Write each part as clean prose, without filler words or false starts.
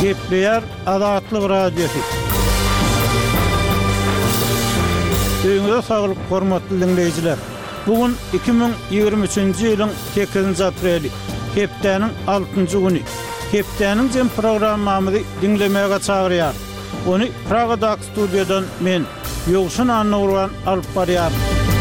Gepleyer Azatlyk Radiosu. Öňüňizde saglyk, hormatly dinleýijiler. Bugün 2023-nji ýylyň 8-nji apreli, hepdeniň 6-njy güni. Hepdeniň jem programmamyzy dinlemäge çagyrýar. Onu Pragadak studiýadan men Ýogşun Annurwan alyp barýar.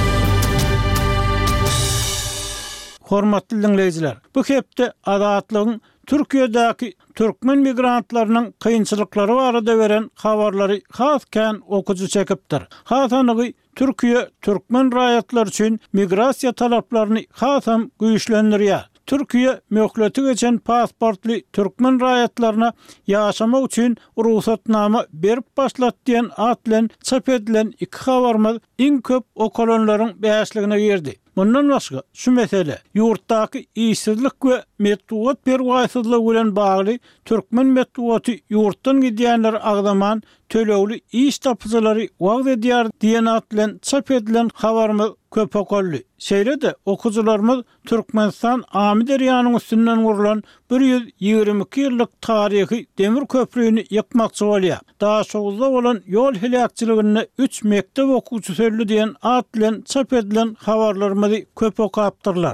Hormatly dinleýijiler, bu hepde Azatlygyň Türkiýedäki türkmen migrantlarynyň kynçylyklary barada beren habarlary hasken okuju çekipdir. Hasanygy Türkiýe türkmen raýatlary üçin migrasiýa talaplaryny hasam güýçlendirýär. Türkiýe möhleti geçen pasportly türkmen raýatlaryna ýaşamak üçin ruhsatnama berip başlat diýen at bilen çap edilen iki habarmy iň köp okolonlaryň bäşligine girdi. Bundan başga şu mesele ýurtdaky işsizlik we medeniýet perwaýsyzlygy bilen bagly türkmen medeniýeti ýurtdan gidýänler agdaman tölegli iş tapyjylary wagt edýär diýen at bilen çap edilen habarmy köp okolly. Şeýle-de okujularymyz Türkmenistan Amy derýanyň üstünden gurulan 122 ýyllyk taryhy demir köprüni ýykmakçy bolýar. Daha şowuzda bolan ýol helakçylygyny 3 mektep okuwçysy öldü diýen at bilen çap edilen habarlarymyzy köp okapdyrlar.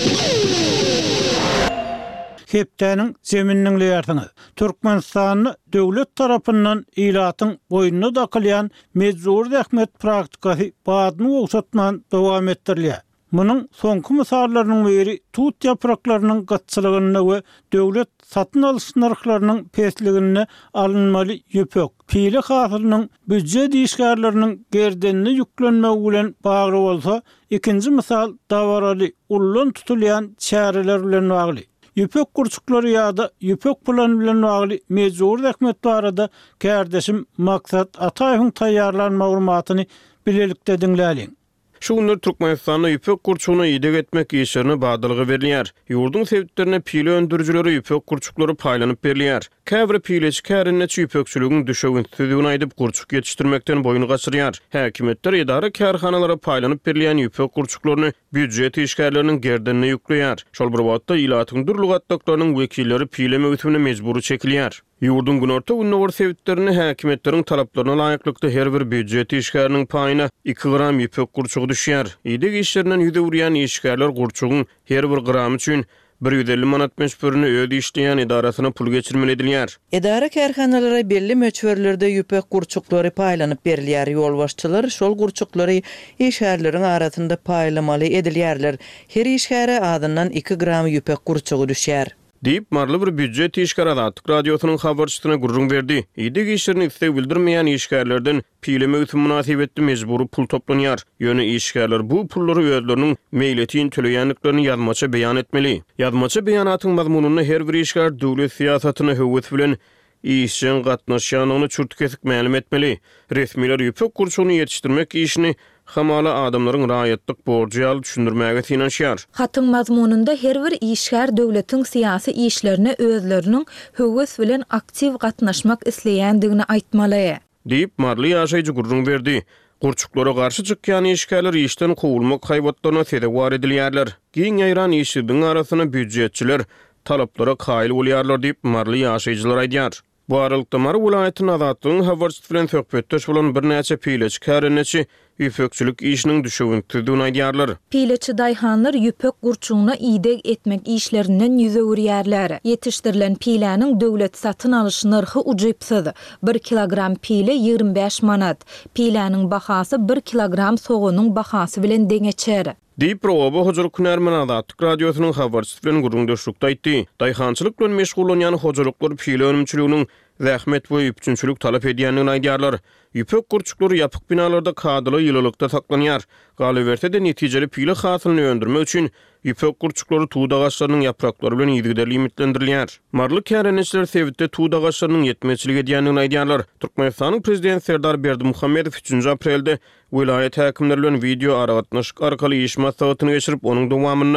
Hepdeniň zemininiň ýertini Türkmenistany döwlet tarapyndan ilatyň boýnuna dakylýan mejbur zähmet praktikasy badyny oksatman dowam etdirilýär. Munyň soňky mysallarynyň biri tut ýapraklarynyň gatçylygyny we döwlet satyn alyş narhlarynyň pesligini alınmaly ýöpek. Pili hasylynyň büdjet işgärleriniň gerdenine ýüklenmegi bilen bagly bolsa, ikinji mysal dawaraly ullan tutulýan çäreler bilen bagly. Ýöpek gurçuklary ýa-da ýöpek plan bilen bagly mejbur zähmet barada kärdeşim maksat Ataýewiň taýýarlan maglumatyny bilelikde dinläliň. Şu günler Türkmenistanda ýöpek gurçugyna ýedek etmek işlerini badylygy berilýär. Ýurdun sebitlerine pile öndürüjileri ýöpek gurçuklary paýlanyp berilýär. Käbir pileçi kärinneçi ýöpekçiligiň düşegini tüzügini aýdyp gurçuk ýetişdirmekden boyun gaçyrýar. Häkimetler idara kärhanalary paýlanyp berilýän ýöpek gurçuklaryny büdjet işgärleriniň gerdenine ýükleýär. Şol bir wagtda ilatyň durlugatdaklarynyň wekilleri pile möhütüne mejburi çekilýär. Ýurdun günorta unnawar sebitlerini häkimetleriň talaplaryna laýyklykda her bir büdjet işgäriniň paýyna 2 gram ýöpek gurçugy düşýär. Ýedek işlerinden ýüze urýan işgärler gurçugyň her bir gramy üçin 150 manat meşburini öýde işleýän idarasyna pul geçirmeli edilýär. Idara kärhanalary belli möçberlerde ýöpek gurçuklary paýlanyp berilýär. Ýolbaşçylar şol gurçuklary işgärleriň arasynda paýlamaly edilýärler. Her işgäre adyndan 2 gram ýöpek gurçugy düşýär. Deyip marly bir büdjet işgär Azatlyk radiosynyň habarçysyna gurrun berdi. Ýedek işlerini istek bildirmeýän işgärlerden pileme üstün münasibetli mejburi pul toplanýar. Ýöne işgärler bu pullary özleriniň meýletin töleýänliklaryny ýazmaça beýan etmeli. Ýazmaça beýanatyň mazmunyny her bir işgär döwlet siýasatyny höwet bilen işin gatnaşýanyny çurt kesik ma'lum etmeli. Resmiler ýöpek gurçugyny ýetişdirmek işini hamala adamlaryň raýatlyk borjy alyp düşündirmäge finansiýar. Hatyň mazmununda her bir işgär döwletiň syýasy işlerine özleriniň höwes bilen aktiv gatnaşmak isleýändigini aýtmaly. Diýip marly ýaşaýjy gurrun berdi. Gurçuklara garşy çykýan işgärler işden gowulmak haýwatlaryna sebäp bar edilýärler. Giň ýaýran işçiligiň arasyna büdjetçiler talaplara kaýyl bolýarlar diýip marly ýaşaýjylar aýdýar. Bu aralykda Mar welaýatynyň Azatlygyň habarçysy bilen söhbetdeş bolan bir näçe pileç kärinneçi ýöpekçilik işiniň düşegini tüzügini aýdýarlar. Pileçi daýhanlar ýöpek gurçugyna ýedek etmek işlerinden ýüze urýarlar. Ýetişdirilen piläniň döwlet satyn alyş narhy ujypsyz. 1 kilogram pile 25 manat. Piläniň bahasy 1 kilogram soğunyň bahasy bilen deňeçer. Diýip Robo hojalyk hünärmen Azatlyk radiosynyň habarçysy bilen gurrundaşlykda aýtdy. Daýhançylyk bilen meşgul bolýan hojalyklar pile önümçiliginiň zähmet we üpçünçilik talap edýändigini aýdýarlar. Ýöpek gurçuklary ýapyk binalarda kadyly ýylylykda saklanýar. Galawertede netijeli pile hasylyny öndürmek üçin ýöpek gurçuklary tuğ dagaçlarynyň yapraklary bilen ýygyda limitlendirilýär. Marly kärençiler sebitde tuğ dagaçlarynyň ýetmeçilik edýändigini aýdýarlar. Türkmenistanyň prezidenti Serdar Berdimuhammedow 3 aprelde vilayet häkimleri bilen video aragatnaşyk arkaly iş maslahatyny geçirip onuň dowamyna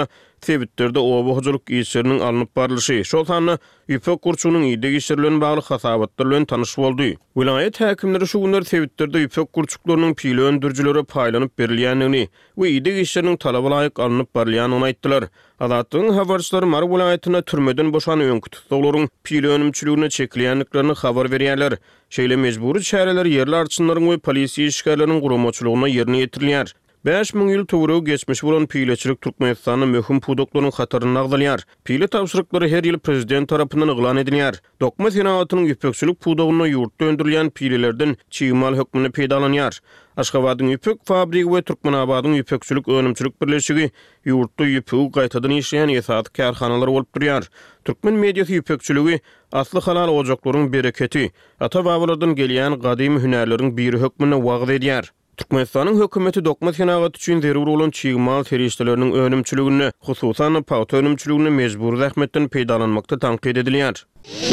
sebitleri de oba işlerinin alınıp barılışı. Şol sanlı ýüpek gurçugynyň ýerde geçirilen bagly hasabatlar bilen tanış boldy. Vilayet häkimleri şu günler sebitleri de ýüpek gurçuklarynyň pili öndürjülere paýlanyp berilýänini we ýerde geçirilen talaba laýyk alınıp barylýanyny aýtdylar. Adatlyň habarçylary Mar vilayatyna türmeden boşany öňkü tutularyň pili önümçiligine çekilýänliklerini habar berýärler. Şeýle mejburi çäreler yerli arçynlaryň we polisiýa işgärleriniň guramaçylygyna ýerine ýetirilýär. 5000 ýyl töwregi geçmiş bolan pileçilik Türkmenistanyň möhüm pudoklarynyň hataryny agdalýar. Pile tapşyrykları her ýyl prezident tarapyndan eglan edilýär. Dokma senatynyň ýüpekçilik pudogyna ýurtda öndürilýän pilelerden çygymal hökmüne peýdalanýar. Aşgabatyň ýüpek fabrygy we Türkmenabadyň ýüpekçilik önümçilik birleşigi ýurtda ýüpegi gaýtadan işleýän ýesat karhanalar bolup durýar. Türkmen mediýasy ýüpekçiligi asly halal ojaklaryň bereketi, ata-babalardan gelýän gadymy hünärleriň biri hökmüne wagt edýär. Türkmenistanyň hökümeti dokma senagat üçin zerur bolan çygymal terişleriniň önümçiligini, hususan paýta önümçiligini mejbur zähmetden peýdalanmakda tanqid edilýär.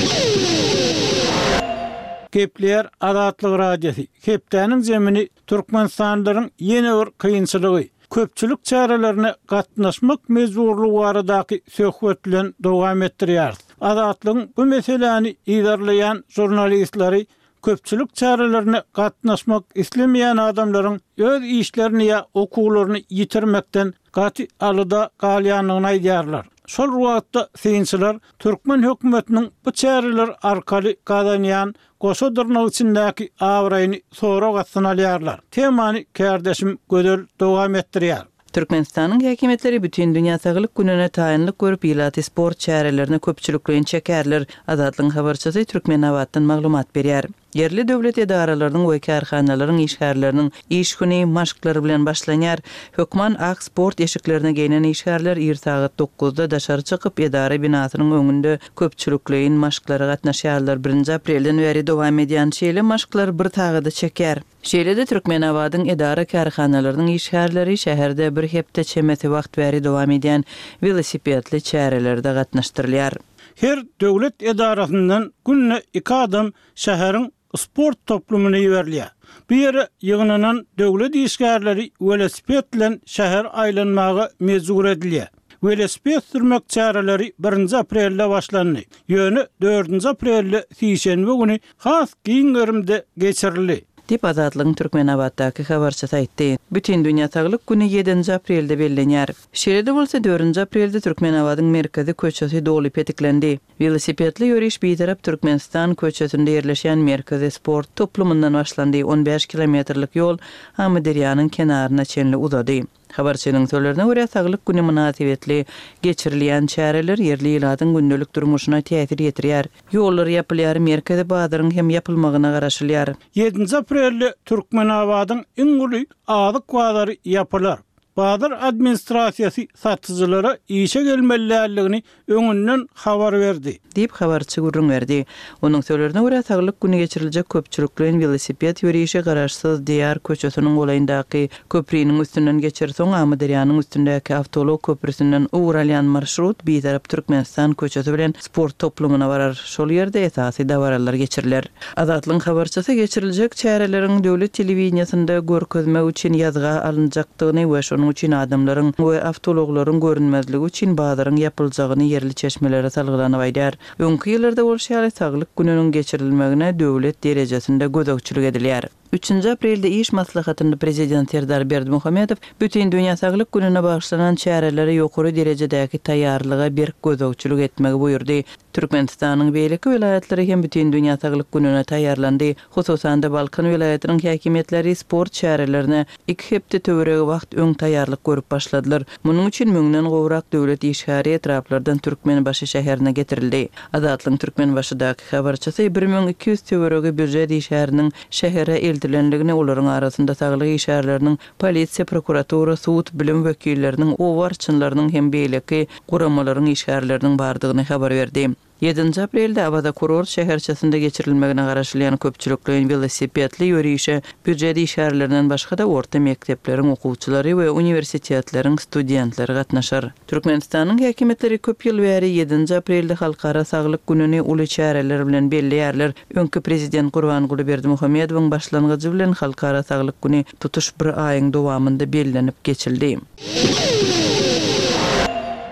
Kepler adatlyk radiosi. Keptäniň zemini Türkmenistanlylaryň ýene bir kynçylygy. Köpçülük çärelerine gatnaşmak mejburlugy baradaky söhbetlen dowam etdirýär. Adatlyň bu meseleni iýerleýän jurnalistleri köpçülük çärelerine gatnaşmak islemeýän adamlaryň öz işlerini ýa okuwlaryny ýitirmekden gaty alyda galýanyny aýdýarlar. Şol wagtda synçylar Türkmen hökümetiniň bu çäreler arkaly gadanýan goşa dyrnak içindäki awraýyny sonra gatsanalýarlar. Temany kärdeşim gödel dowam etdirýär. Türkmenistanyň häkimetleri bütün dünýä saglyk gününe taýynlyk görüp ýylaty sport çärelerine köpçüliklerini çekerler. Adatlyň habarçysy Türkmenabatdan maglumat berýär. Yerli döwlet edaralarynyň we karhanalaryň işgärleriniň iş güni maşklary bilen başlanýar. Hökman ak sport eşiklerine gelen işgärler saat 9-da daşary çykyp edara binasynyň öňünde köpçüliklerin maşklary gatnaşýarlar. 1 aprelden beri dowam edýän şeýle maşklar bir tagda çeker. Şeýle-de Türkmenabadyň edara karhanalarynyň işgärleri şäherde bir hepde çemeti wagt beri dowam edýän velosipedli çärelerde gatnaşdyrylýar. Her döwlet edarasyndan günne 2 adam şäheriň sport toplumuna ýerilýär. Bu ýere ýygnanan döwlet işgärleri velosiped bilen şäher aýlanmagy mejbur edilýär. Velosiped sürmek çäreleri 1 aprelde başlandy. Ýöne 4 aprelde sişenbe güni has giňerimde geçirildi. Dip Azatlyň Türkmenabatdaky habarçysy aýtdy. Bütün dünýä saglyk güni 7 aprelde bellenýär. Şeýle bolsa 4 aprelde Türkmenabadyň merkezi köçesi dolup etiklendi. Velosipedli ýöriş bitarap Türkmenistan köçesinde ýerleşen merkezi sport toplumundan başlandy. 15 kilometrlik ýol Hamyderýanyň kenaryna çenli uzady. Habarçynyň sözlerine görä saglyk güni münasibetli geçirilýän çäreler yerli ýylatyň gündelik durmuşyna täsir ýetirýär. Ýollar ýapylýar, merkezi bazaryň hem ýapylmagyna garaşylýar. 7 aprelde Türkmenabadyň iňli adyk bazary ýapylar. Bazar administrasiýasy satyjylara işe gelmeliligini öňünden habar berdi. Dip habarçy gurrun berdi. Onuň sözlerine görä saglyk güni geçiriljek köpçüliklerin velosiped ýörüşi garaşsyz diýar köçesiniň golaýyndaky köprüniň üstünden geçirsoň Hamyderýanyň üstündäki awtolog köprüsünden uğralýan marşrut bir tarap Türkmenistan köçesi bilen sport toplumuna barar. Şol ýerde esasy dawaralar geçiriler. Azatlyň habarçysy geçiriljek çäreleriň döwlet telewiziýasynda görkezmek üçin ýazga alınjakdygyny we şonuň üçin adamlaryň we awtologlaryň görünmezligi üçin bazaryň ýapylajagyny yerli çeşmelere salgylanyp aýdýar. Öňkü ýyllarda bol şäher saglyk gününiň geçirilmegine döwlet derejesinde gödökçülük edilýär. 3 aprelde iş maslahatynda prezident Serdar Berdimuhammedow bütün dünýä saglyk gününe bagşlanan çärelere ýokary derejedäki taýýarlyga bir gödökçülük etmegi buýurdy. Türkmenistanyň beýleki vilayatlary hem bütün dünýä saglyk gününe taýýarlandy. Hususan da Balkan vilayatynyň häkimetleri sport çärelerine 2 hepde töweregi wagt öň taýýarlyk görüp başladylar. Munyň üçin müňden gowrak döwlet işgäri etraplardan Türkmenbaşy şäherine getirildi. Adatlyň Türkmenbaşydaky habarçysy 1200 töweregi büdjet işgäriniň şähere eldilenligini olaryň arasynda saglyk işgärleriniň polisiýa, prokuratura, sud, bilim wekilleriniň owarçynlarynyň hem beýleki guramalaryň işgärleriniň bardygyny habar berdi. 7 aprelde Abada kurort şäherçesinde geçirilmegine garaşylýan köpçüliklerin velosipedli ýörüşi büdjet işgärlerinden başga da orta mektepleriň okuwçylary we universitetleriň studentleri gatnaşar. Türkmenistanyň häkimetleri köp ýyl bäri 7 aprelde halkara saglyk gününi uly çäreler bilen belleýärler. Öňkü prezident Gurbanguly Berdimuhammedowyň başlangyjy bilen halkara saglyk güni tutuş bir aýyň dowamında bellenip geçildi.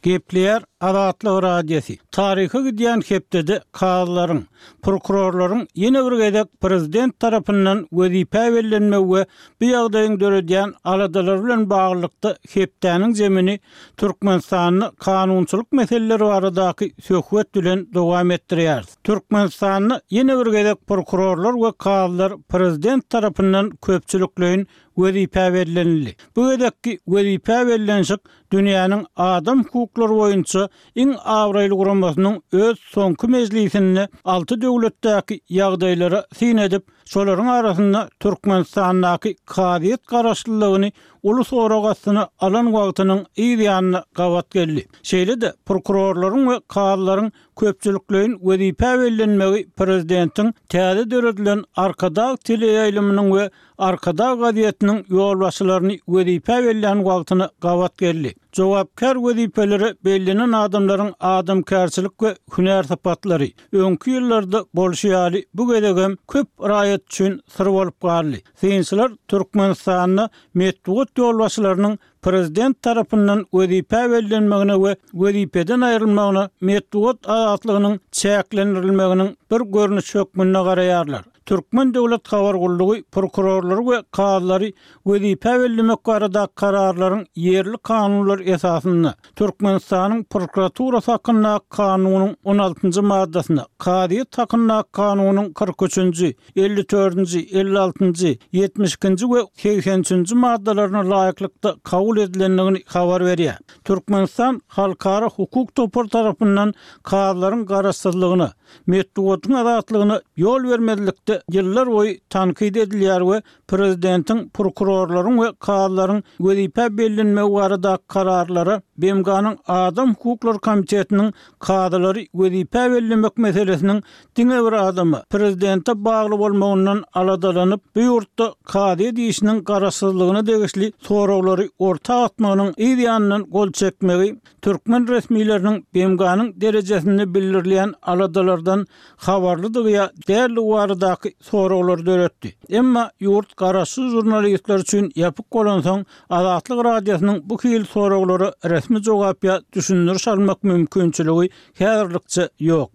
Gepleyer Azatlyk radiosi. Tarihi gidýän hepdede kazylaryň, prokurorlaryň ýene bir gedek prezident tarapyndan wezipe berilmegi bu ýagdaýyň döredýän aladalar bilen baglykda hepdäniň zemini Türkmenistanyň kanunçylyk meseleleri baradaky söhbet bilen dowam etdirýär. Türkmenistanyň ýene bir gedek prokurorlar we kazylar prezident tarapyndan köpçülikleýin wezipe berilmeli. Bu gedekki wezipe berilenşik dünýäniň adam hukuklary boýunça iň awraýly guramasynyň öz soňky mejlisinde 6 döwletdäki ýagdaýlara sin edip, şolaryň arasynda Türkmenistanyň kadyet garaşlylygyny ulus oragasyny alan wagtynyň ýa-da gawat geldi. Şeýle-de prokurorlaryň we kadylaryň köpçülikleýin wezipe berilmegi prezidentiň täze döredilen arkada teleýaýlymynyň we arkada gaziýetiniň ýolbaşçylaryny wezipe berilen wagtyny gawat geldi. Jogapkar wezipeleri bellenen adamlaryň adamkärçilik we hünär sapatlary öňkü ýyllarda bolşýaly bu gedegem köp raýat üçin syr bolup galdy. Synçylar Türkmenistanyň metbuat ýolbaşçylarynyň prezident tarapyndan wezipe berilmegine we wezipeden aýrylmagyna metbuat azatlygynyň çäklendirilmeginiň bir görnüş hökmüne garaýarlar. Türkmen Döwlet Habar Gullugy prokurorlary we kadylary wezipe berilmek barada kararlaryň yerli kanunlar esasynda Türkmenistanyň prokuraturasy hakkynda kanunyň 16-njy maddasyna, kadyet hakkynda kanunyň 43-nji, 54-nji, 56-njy, 72-nji we 80-nji maddalaryna laýyklykda kabul edilendigini habar berýär. Türkmenistan halkara hukuk topar tarapyndan kadylaryň garaşsyzlygyna, metbuatyň azatlygyna ýol bermedilikde ýyllar boýy tankyd edilýär we prezidentiň prokurorlaryň we kadylaryň wezipe berilmegi barada kararlara BMG'nyň Adam Hukuklary Komitetiniň kadylary wezipe berilmek meselesiniň diňe bir adamy prezidente bagly bolmagyndan aladalanyp bu ýurtda kadyet işiniň garaşsyzlygyna degişli soraglary orta atmagynyň ýa-da gol çekmegi Türkmen resmiýetleriniň BMG'nyň derejesini bildirýän aladalardan habarlydygy därli baradaky soraglar döretdi. Emma ýurt garaşsyz jurnalistler üçin ýapyk bolan soň Azatlyk radiosynyň bu hil soraglary resmi jogapya düşündiriş almak mümkinçiligi häzirlikçe ýok.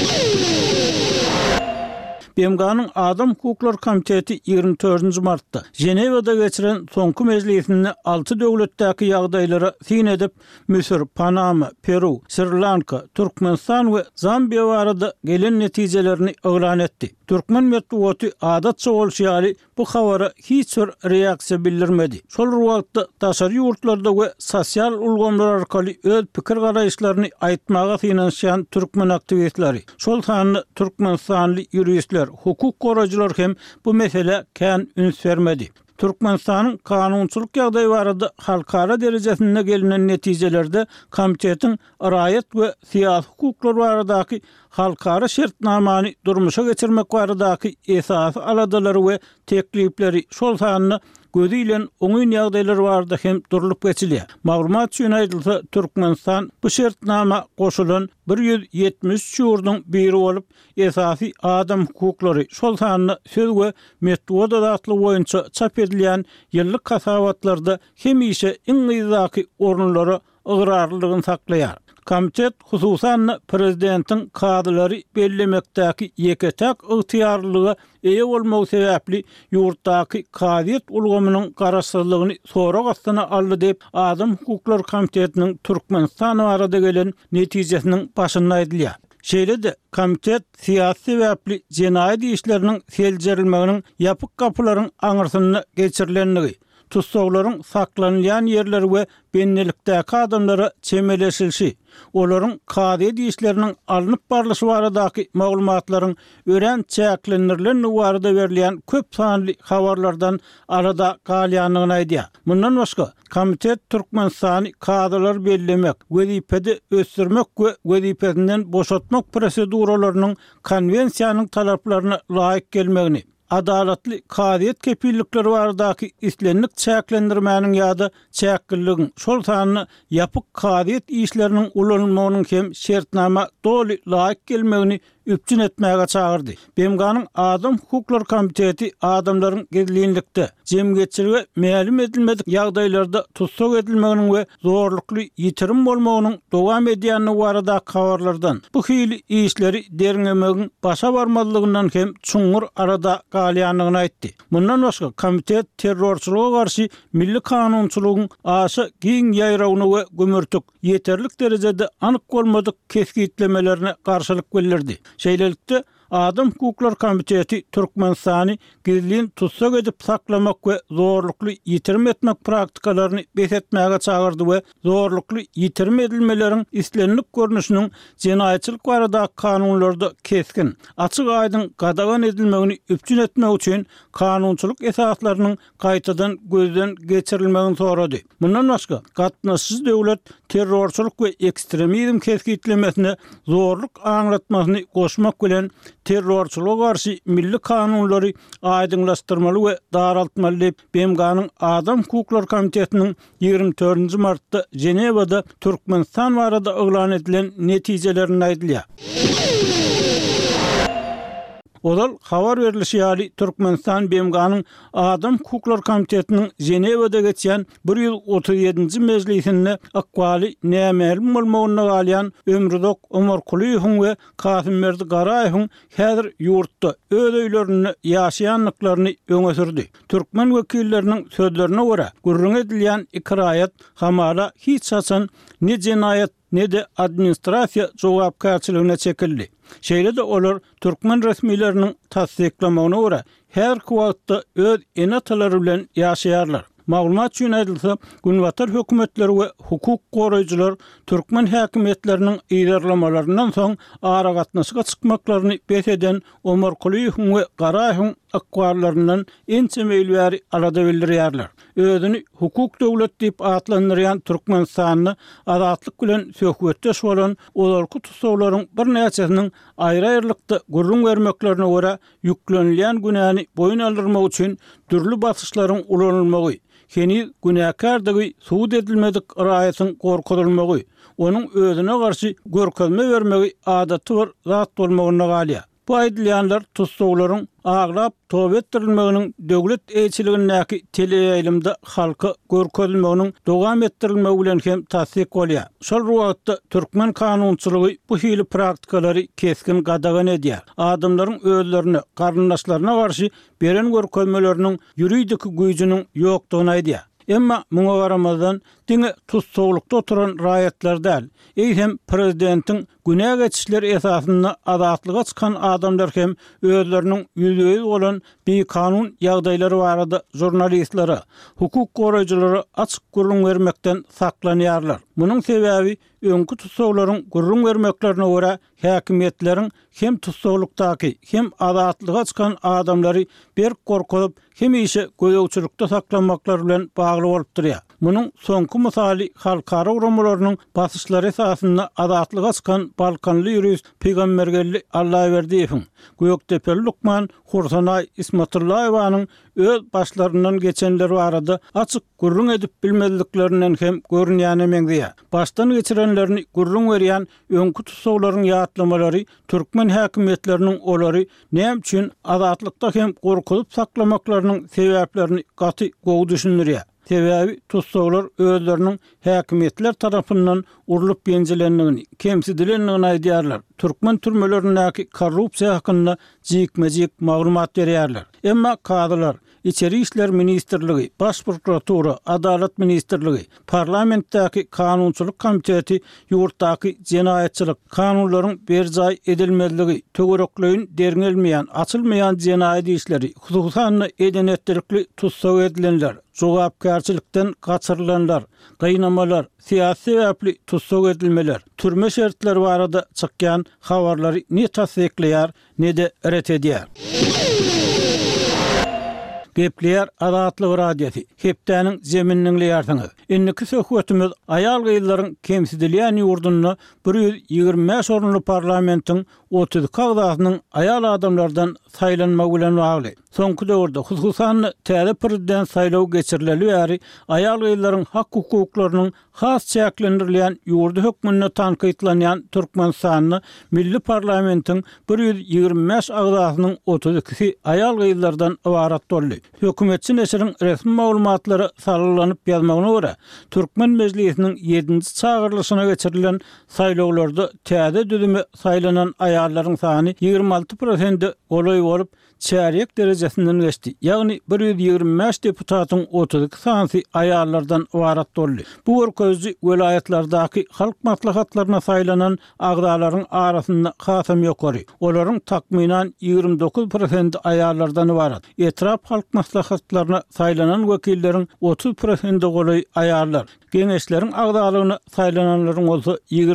BMG'nyň Adam Hukuklary Komiteti 24-nji martda Jenewada geçiren soňky mejlisinde 6 döwletdäki ýagdaýlara sin edip Misir, Panama, Peru, Sri Lanka, Türkmenistan we Zambiya barada gelen netijelerini elan etdi. Türkmen metbuaty adatça bolşýaly bu habara hiç bir reaksiýa bildirmedi. Şol wagtda taşary ýurtlarda we sosial ulgamlar arkaly öz pikir garaýşlaryny aýtmaga finansiýan türkmen aktivistleri, şol sany Türkmenistanly ýuristler, hukuk goraýjylar hem bu mesele kän üns bermedi. Türkmenistanyň kanunçylyk ýagdaýy barada halkara derejesinde gelinen netijelerde komitetiň raýat we siýasy hukuklar baradaky halkara şertnamany durmuşa geçirmek baradaky esasy aladalary we teklipleri şol sanyny gözü ile oňyn ýagdaýlar barada hem durulup geçilýär. Maglumat üçin aýdylsa, Türkmenistan bu şertnama goşulan 173 ýurduň biri bolup, esasy adam hukuklary şol sanyny söz we metbuat azatlygy boýunça çap edilýän ýyllyk kasabatlarda hemişe iň ýyzaky ornulary ıgrarlygyny saklaýar. Komitet hususan prezidentiň kadylary bellemekdäki ýeketek ygtyýarlygy eýe bolmagy sebäpli ýurtdaky kadyet ulgamynyň garaşsyzlygyny sorak astyna aldy diýip Adam Hukuklary Komitetiniň Türkmenistan barada gelen netijesiniň başynda aýdylýar. Şeýle-de komitet siýasy sebäpli jenaýat işleriniň seljerilmeginiň ýapyk kapylaryň aňyrsyny geçirilenligi, tutsaglaryň saklanýan ýerleri we bennelikdäki adamlara çemeleşilşi, olaryň kadyet işleriniň alınıp barlyşy baradaky maglumatlaryň ören çäklenirilen barada berilýän köp sanly habarlardan arada galýanlygyny aýdýar. Mundan başga, komitet Türkmenistany kadylar bellemek, wezipede ösdürmek we wezipedinden boşatmak proseduralarynyň konwensiýanyň talaplaryna laýyk gelmegini, adalatly kadyet kepillikleri baradaky islenlik çäklendirmäniň ýa-da çäkgilligiň şol sanyny ýapyk kadyet işleriniň ulanmagynyň hem şertnama doly laýyk gelmegini üpçün etmäge çağırdy. BMG'nyň Adam Hukuklar Komiteti adamlaryň gezginlikde jemgyetçiligi mälim edilmedik ýagdaýlarda tutsak edilmeginiň we zorlukly ýitirim bolmagynyň dowam edýäni barada habarlardan bu hili işleri deriňemegiň başa barmadylygyndan hem çuňur arada galýanlygyny aýtdy. Mundan başga komitet terrorçylyga garşy milli kanunçylygyň aşy giň ýaýragyny we gömürtük yeterlik derejede anyk bolmadyk kesgitlemelerine garşylyk bildirdi. Şeýlelikde Adam Hukuklar Komiteti Türkmenistany gizliliğin tutsak edip saklamak we zorlukly ýitirim etmek praktikalarını besetmäge çağırdy we zorlukly ýitirim edilmeleriň islenlik görnüşiniň jenaýetçilik barada kanunlarda keskin, açyk aýdyn gadagan edilmegini üpçün etmek üçin kanunçylyk esaslarynyň gaýtadan gözden geçirilmegini sorady. Mundan başga gatnaşsyz döwlet terrorçylyk we ekstremizm kesgitlemesine zorluk aňlatmasyny goşmak bilen terrorçylyga garşy milli kanunlary aýdynlaşdyrmaly we daraltmaly diýip BMG'nyň Adam Hukuklar Komitetiniň 24 martda Jenewada Türkmenistan barada oglan edilen netijelerini aýdylýar. Odal habar berilişi ýaly Türkmenistan BMG'nyň Adam Hukuklar Komitetiniň Jenewada geçýän 137-nji mejlisinde akwaly nämelim bolmagyna galýan Ömrüdok Ömer Kuliýewiň we Kasym Merdi Garaýewiň häzir ýurtda öz öýlerini ýaşaýanlyklaryny öňe sürdi. Türkmen wekilleriniň sözlerine görä, gurrun edilýän ikrayat hamala hiç saçan ne jenaýat ne de administrasiýa jogapkarçylygyna çekildi. Şeýle-de olar Türkmen resmiýetleriniň tasdiklamagyna görä her wagtda öz enatalary bilen ýaşaýarlar. Maglumat üçin aýdylsa, günwatar hökümetleri we hukuk goraýjylar Türkmen häkimetleriniň ýerlemalarynyň soň ara gatnaşyga çykmaklaryny beseden Ömer Kuliýewiň we Garaýewiň akwarlaryndan ençe meýilbäri arada bildirýärler. Özüni hukuk döwlet diýip atlandyrýan Türkmenistanyny azatlyk bilen söhbetdeş bolan olarky tutsawlaryň bir näçesiniň aýry-aýrylykda gurrun bermeklerine görä ýüklenilýän günäni boyun aldyrmak üçin türlü basyşlaryň ulanylmagy, heni günäkärdygy suud edilmedik raýatyň gorkutulmagy, onuň özüne garşy görkezme bermegi adaty bir zat bolmagyna galýar. Bu aýdylýanlar tutsawlaryň aglap töwbe etdirilmeginiň döwlet eýçiligindäki teleýelimde halka görkezilmeginiň dowam etdirilmegi bilen hem tasdik bolýar. Şol wagtda Türkmen kanunçylygy bu hili praktikalary keskin gadagan edýär. Adamlaryň özlerini, garyndaşlaryna garşy beren görkezmeleriniň ýuridik güýjüniň ýokdugyny aýdýar. Emma muňa garamazdan diňe tutsawlykda oturan raýatlar däl, hem prezidentiň günä geçişler esasynda azatlyga çykan adamlar hem özleriniň ýüzüňiz bolan bir kanun ýagdaýlary barada jurnalistlere, hukuk goraýjylary açyk gurrun bermekden saklanýarlar. Munyň sebäbi öňkü tutsawlaryň gurrun bermeklerine görä häkimetleriň hem tutsawlykdaky hem azatlyga çykan adamlary bir gorkup hem işe göýegçilikde saklanmaklary bilen bagly bolup durýar. Munyň soňky misaly halkara uramalarynyň basyşlary esasynda azatlyga çykan Balkanly ýurist Peýgambergelli Allahyberdiýewiň, Gökdepeli Lukman Hursanay Ismatullaýewanyň öz başlarından geçenleri barada açyk gurrun edip bilmezliklerinden hem görünýän emegdiýär. Baştan geçirenlerini gurrun berýän öňkü tutsawlaryň ýatlamalary Türkmen häkimetleriniň olary näme üçin azatlykda hem gorkup saklamaklarynyň sebäplerini gaty gowy düşünýär. Sebäbi tutsawlar özleriniň häkimetler tarapyndan urulup ýenjilendigini, kemsidilendigini aýdýarlar. Türkmen türmelerindäki korrupsiýa hakynda jikmejik maglumat berýärler. Emma kadylar, İçeri İşler Ministerligi, Baş Prokuratura, Adalet Ministerligi, parlamentdäki Kanunçylyk Komiteti ýurtdaky jenaýetçilik kanunlaryň berjay edilmezligi, töwerekleýin deriňelmeýän, açylmaýan jenaýet işleri, hususan edenetdirikli tutsaw edilenler, jogapkarçylykdan gaçyrylanlar, gaýnamalar, siýasy sebäpli tutsaw edilmeler, türme şertleri barada çykýan habarlary ne tasdikleýär, ne de ret edýär. Gepleyer Adatlyk radiosi. Hepdäniň zemininiň ýartyňy. Inniki söhbetimiz ayal gyýlaryň kemsidilýän ýurdunu 125 orunly parlamentiň 30 kagdasynyň ayal adamlardan saýlanmagy bilen bagly. Soňky döwürde hususan täze prezident saýlawy geçirileli bäri ayal gyýlaryň hak hukuklarynyň has çäklendirilýän ýurdu hökmüne tanqidlanýan Türkmenistanyň milli parlamentiň 125 agdasynyň 32-si ayal gyýlardan ibarat boldy. Hökümetçi nesiriň resmi maglumatlary saralanyp ýazmagyna görä, Türkmen Mejlisiniň 7-nji çağırylışyna geçirilen saýlawlarda täze düzüme saýlanan ayalların sany 26% golay bolup çärik derecesinden geçdi. Ýagny 125 deputatyň 32 sany ayallardan ibarat boldy. Bu görkezji welaýatlardaky halk maslahatlaryna saýlanan agdalaryň arasynda hasam ýokary. Olaryň takminan 29% ayallardan ibarat. Etrap halk maslahatlaryna saýlanan wekilleriň 30% golay ayallar. Geňeşleriň agdalygyna saýlananlaryň bolsa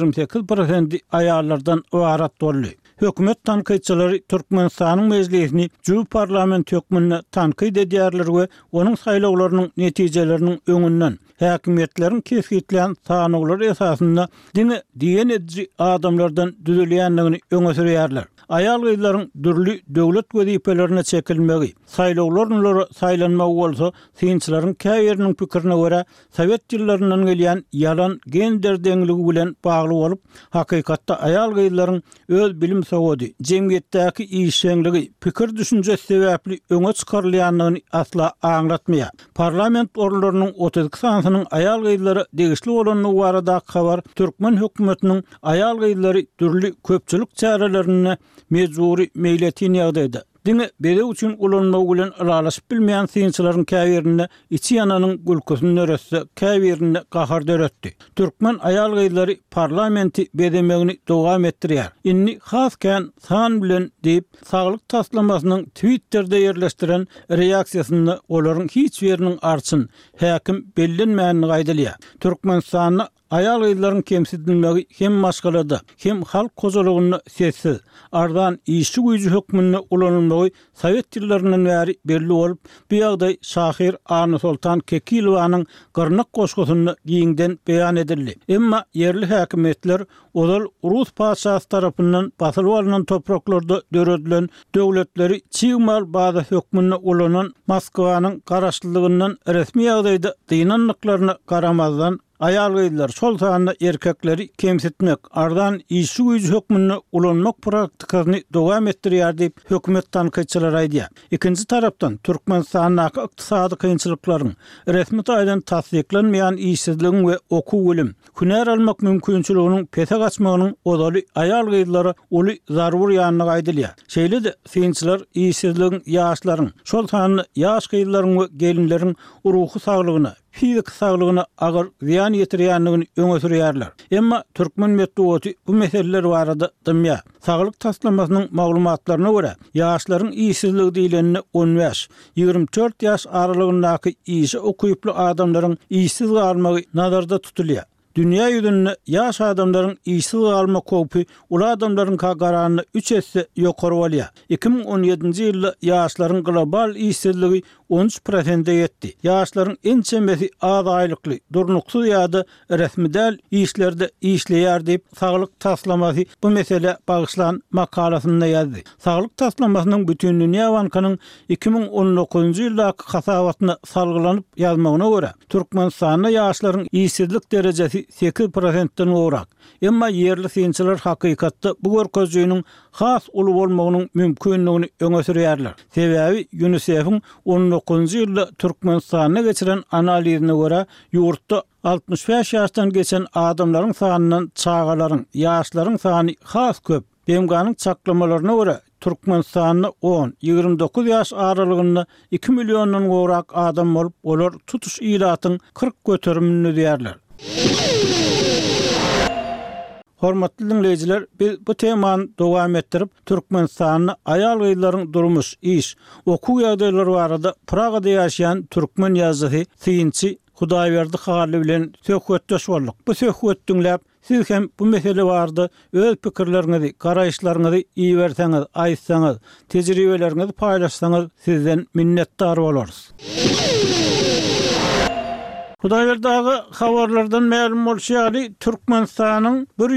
28% ayallardan ibarat boldy. Hökümet tanqidçilari Türkmenistanyň mejlisini Juw parlament hökmüne tanqid edýärler we onuň saýlawlarynyň netijeleriniň öňünden häkimetleriň kesgitlen sanawlary esasynda diýen edici adamlardan düzülýänligini öňe sürýärler. Ayal gyýlaryň dürli döwlet wezipelerine çekilmegi, saýlawlaryny saýlanmagy bolsa, synçylaryň käýeriniň pikirine görä, Sowet ýyllaryndan gelýän ýalan gender deňligi bilen bagly bolup, hakykatda ayal gyýlaryň öz bilim sowady, jemgyýetdäki işçiligi, pikir düşünje sebäpli öňe çykarylýanlygyny asla aňlatmaýar. Parlament orunlarynyň 32 sanynyň ayal gyýlary degişli bolanyny barada habar Türkmen hökümetiniň ayal gyýlary dürli köpçülik çärelerine mezuri meýletin ýagdaýda. Diňe bere üçin ulanmagy bilen aralaşyp bilmeýän synçylaryň käýerine içi ýananyň gülküsini nöretse käýerine gahar döretdi. Türkmen ayal gyýlary parlamenti bedemegini dowam etdirýär. Inni hasken san bilen diýip saglyk taslamasynyň Twitter'de ýerleşdiren reaksiýasyny olaryň hiç beriniň arçyn häkim bellenmänini gaýdalýar. Türkmenistanyň ayal gyýlaryň kemsidilmegi hem maşgalada, hem halk kozulugyny sessiz, ardan işçi güýji hökmüne ulanylmagy Sowet ýyllaryndan bäri belli bolup, bu ýagdaý Şahir Arny Sultan Kekilowanyň gyrnak goşgusyny giňden beýan edildi. Emma yerli häkimetler olal Rus paşasy tarapyndan basylyp alynan topraklarda döredilen döwletleri çyğmal baza hökmüne ulanan Moskwanyň garaşdyrlygyndan resmi ýagdaýda dynanlyklaryna garamazdan ayal gyýlar şol sanyny erkekleri kemsitmek, ardan işçi güýji hökmüne ulanmak praktikasyny dowam etdirýär diýip hökümet tanqidçilari aýdýar. Ikinji tarapdan Türkmenistanyň ykdysady kynçylyklaryň resmi taýdan tasdiklenmeýän işsizligiň we okuw bilim, hünär almak mümkinçiliginiň pete gaçmagynyň odaly ayal gyýlary uly zarur ýanyny aýdylýar. Şeýle-de synçylar işsizligiň ýaşlaryň, şol sanyny ýaş gyýlaryň we gelinleriň ruhy saglygyna, fizik saglygyna agyr ziýan ýetirýänligini öňe sürýärler. Emma Türkmen medeniýeti bu meseleler barada dymýar. Saglyk taslamasynyň maglumatlaryna görä, ýaşlaryň işsizligi diýileni 15-24 ýaş aralygyndaky işi okuyuply adamlaryň işsiz galmagy nazarda tutulýar. Dünya ýüzünde ýaş adamlaryň işsiz galma köpü ula adamlaryň kagarany 3 esse ýokary bolýar. 2017-nji ýylda ýaşlaryň global işsizligi 13% ýetdi. Ýaşlaryň en çembesi az aýlykly, durnuksuz ýa-da resmi däl işlerde işleýär diýip saglyk taslamasy bu mesele bagyşlan makalasynda ýazdy. Saglyk taslamasynyň bütün dünýä bankanyň 2019-njy ýyldaky hasabatyna salgylanyp ýazmagyna görä, Türkmenistanyň ýaşlaryň işsizlik derejesi 8%-den gorak. Emma yerli synçylar hakykatda bu görkezjüniň has uly bolmagynyň mümkinligini öňe sürýärler. Sebäbi UNICEF'iň 19-njy ýylda Türkmenistanyna geçiren analizine görä, ýurtda 65 ýaşdan geçen adamlaryň sanynyň çağalaryň, ýaşlaryň sany has köp. Bemganyň çaklamalaryna görä, Türkmenistanyň 10-29 ýaş aralygynda 2 milyondan gorak adam bolup, olar tutuş ýylatyň 40 göterimini ödýärler. Hormatly dinleyijiler, biz bu temany dowam etdirip Türkmenistanyň ayal gyýlaryň durmuş, iş, okuw ýagdaýlary barada Pragada ýaşaýan türkmen ýazgysy, synçy Hudaýberdi Haly bilen söhbetdeş boldyk. Bu söhbet dinläp Siz hem bu mesele barada öz pikirlerinizi, garaýşlaryňyzy iýerseňiz, aýtsaňyz, tejribelerinizi paýlaşsaňyz sizden minnetdar bolarys. Hudaýberdagy habarlardan ma'lum bolýary, Türkmenistanyň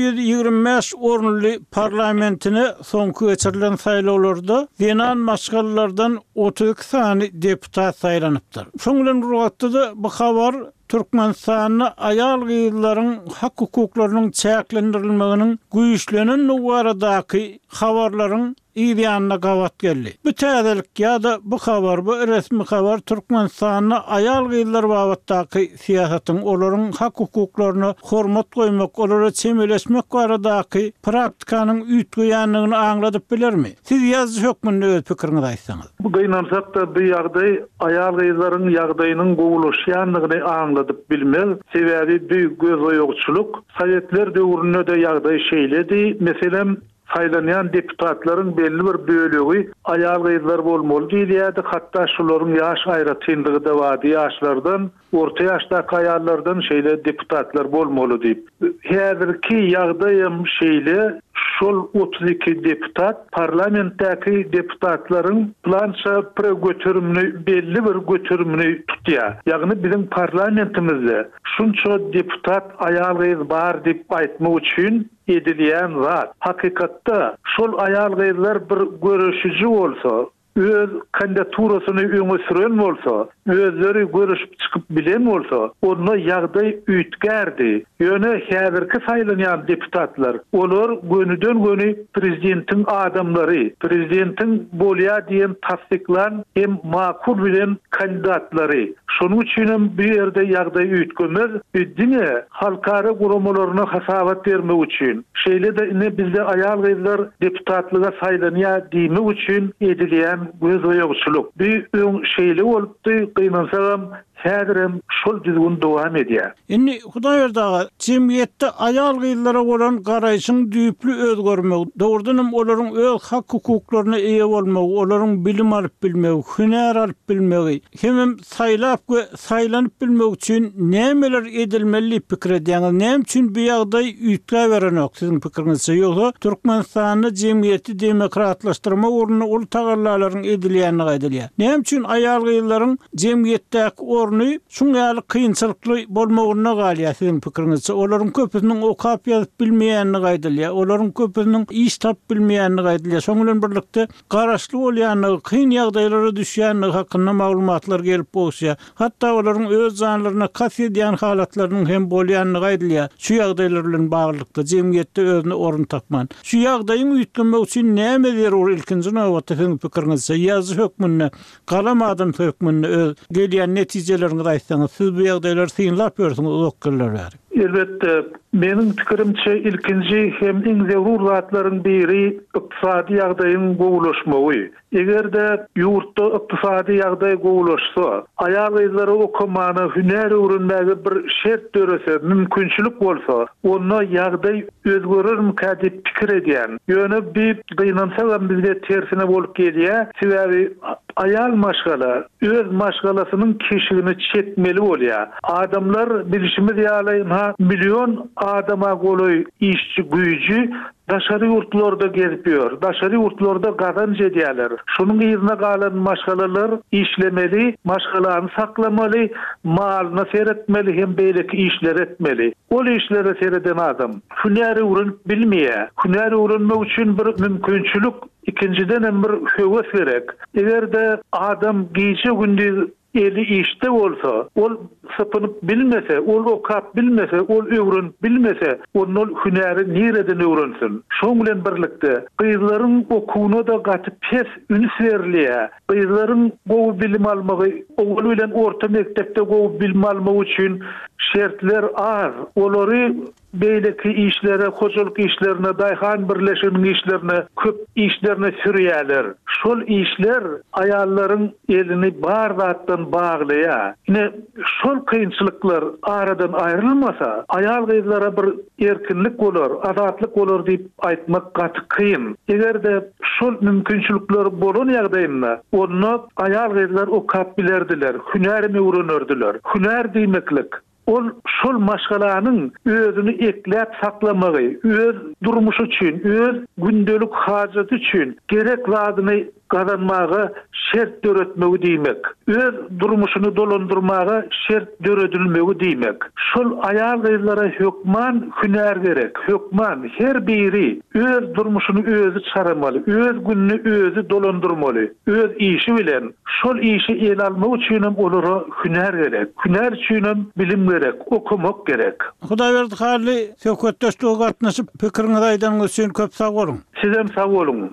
125 orunly parlamentine soňky geçirilen saýlawlarda denan maşgallardan 32 sany deputat saýlanypdyr. Şoň bilen urgatda bu habar Türkmenistanyň aýal gyzlaryň hak hukuklarynyň çäklendirilmeginiň güýçlenen nuwaradaky habarlaryň ýa-da gawat geldi. Bu täzelik ýa-da bu habar, bu resmi habar Türkmenistanyň aýal gyzlar babatdaky siýasatyň, olaryň hak hukuklaryna hormat goýmak, olary çemeleşmek baradaky praktikanyň üýtgeýänligini aňladyp bilermi? Siz ýazgy hökmünde öz pikiriňizi aýtsaňyz. Bu gaýnansak da bu ýagdaý aýal gyzlaryň ýagdaýynyň gowulaşýanlygyny aňladyp bilmek, sebäbi büýük gözoýogçuluk Sowetler döwründe de ýagdaý şeýledi. Meselem saýlanýan deputatlaryň belli bir bölegi aýal gyzlar bolmaly diýilýärdi. Hatda şolaryň ýaş aýratyndygy da wady ýaşlardan, orta ýaşdaky aýallardan şeýle deputatlar bolmaly diýip. Häzirki ýagdaýym şeýle şol 32 deputat parlamentdäki deputatlaryň plança götürümini belli bir götürümini tutýar. Ýagny bizim parlamentimizde şunça deputat aýal gyz bar diýip aýtmak üçin edilýän zat. Hakykatda şol aýal gyzlar bir görüşüji bolsa, öz kandidaturasyny öňe süren bolsa, özleri görüşüp çykyp bilen bolsa, onda ýagdaý üýtgärdi. Ýöne häzirki saýlanýan deputatlar, olar gönüden göni prezidentiň adamlary, prezidentiň bolýa diýen tasdiklan hem makul bilen kandidatlary. Şonuň üçin bu ýerde ýagdaý üýtgemez, diňe halkara gurumlaryna hasabat bermek üçin. Şeýle de bizde aýal gyzlar deputatlyga saýlanýar diýmek üçin edilýän gözoýogçuluk. Bu şeýle bolupdy, gynansaňam häzirem şol düzgün dowam edýär. Indi Hudaýberdagy jemgyýetde aýal gyzlara bolan garaýşyň düýpli özgörmegi, dogrudan olaryň öz hak hukuklaryna eýe bolmagi, olaryň bilim alyp bilmegi, hünär alyp bilmegi, hem saýlap we saýlanyp bilmek üçin nämeler edilmeli pikir edýäňiz, näme üçin bu ýagdaý üýtge berenok siziň pikiriňizçe ýoksa Türkmenistanyň jemgyýeti demokratlaşdyrma uğruna ul tagallalaryň edilýänligi edilýär. Näme üçin aýal gyzlaryň jemgyýetdäki şuňaly kynçylykly bolmagyna galýar siziň pikiriňizçe. Olaryň köpüsiniň okap ýazyp bilmeýänligi aýdylýar. Olaryň köpüsiniň iş tap bilmeýänligi aýdylýar. Şoň bilen birlikde garaşly bolýanlygy, kyn ýagdaýlara düşýänligi hakynda maglumatlar gelip bolýar. Hatda olaryň öz janlaryna kas edýän halatlarynyň hem bolýanlygy aýdylýar. Şu ýagdaýlar bilen baglykda jemgyýetde özüne orun tapman. Şu ýagdaýyň üýtgenmek üçin näme zerur ilkinji nowatda siziň pikiriňizçe ýazy hökmünde, galamadym hökmünde öz gelýän netijelerinizi aýtsaňyz, siz bu ýagdaýlary synlap görseňiz okgerler bar. Elbette, benim pikirimçe ilkinji hem iň zerur zatlaryň biri ykdysady ýagdaýyň gowulaşmagy. Egerde ýurtda ykdysady ýagdaý gowulaşsa, aýal gyzlary okumany, hünär öwrenmäge bir şert dörese, mümkinçilik bolsa, onda ýagdaý özgörürmi diýip pikir edýän. Ýöne bir gynansaňam bizde tersine bolup gelýär. Sebäbi aýal maşgala öz maşgalasynyň keşigini çetmeli bolýar. Adamlar bilişimiz ýaly milyon adama goloy işçi güýji daşary ýurtlarda gezip ýör. Daşary ýurtlarda gazanç edýärler. Şonuň ýerine galan maşgalalar işlemeli, maşgalany saklamaly, malyny seretmeli hem beýleki işler etmeli. Ol işlere sereden adam hünäri öwrenip bilmeýär. Hünäri öwrenmek üçin bir mümkinçilik, ikinciden hem bir höwes gerek. Egerde adam gece gündüz eli işte olsa, ol sapınıp bilmese, ol okap bilmese, ol öwren bilmese, onun hünäri nereden öwrensin? Şoň bilen birlikde gyzlaryň okuwyna da gaty pes üns berilýär. Gyzlaryň gowy bilim almagy, oğul bilen orta mektepde gowy bilim almagy üçin şertler az. Olary beýleki işlere, hojalyk işlerine, daýhan birleşiginiň işlerine, köp işlerine sürýärler. Şol işler aýallaryň elini bar zatdan baglaýar. Ine şol kynçylyklar aradan aýrylmasa, aýal gyzlara bir erkinlik bolar, azatlyk bolar diýip aýtmak gaty kyn. Egerde şol mümkinçilikler bolan ýagdaýynda, onu aýal gyzlar okap bilerdiler, hünärmi öwrenirdiler. Hünär diýmeklik ol şol maşgalanyň özüni ekläp saklamagy, öz durmuşy üçin, öz gündelik hajaty üçün gerek wadyny kazanmaga şert döretmegi diýmek. Öz durmuşyny dolandyrmaga şert döredilmegi diýmek. Şol aýal gyzlara hökman hünär gerek. Hökman her biri öz durmuşyny özü çaramaly, öz günni özü dolandyrmaly. Öz işi bilen şol işi el almak üçin olara hünär gerek. Hünär üçin bilim gerek, okumak gerek. Hudaýberdi hali söhbetdeşlige gatnaşyp pikiriňizi aýdanyňyz üçin köp sag bolun. Sizem sag bolun.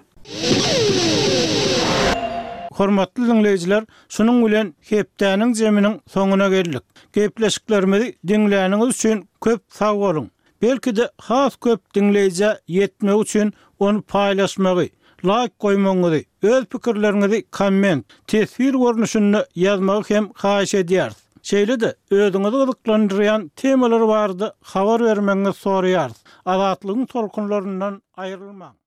Hormatly dinleyijiler, şunuň bilen hepdäniň jeminiň soňuna geldik. Gepleşiklerimizi dinläniňiz üçin köp sag bolun. Belki de has köp dinleyije yetmek üçin onu paýlaşmagy, like goýmagy, öz pikirleriňizi komment, tesir görnüşinde ýazmagy hem haýyş edýäris. Şeýle de özüňizi gyzyklandyrýan temalar bardy, habar bermeňizi soraýarys. Azatlygyň tolkunlaryndan aýrylmaň.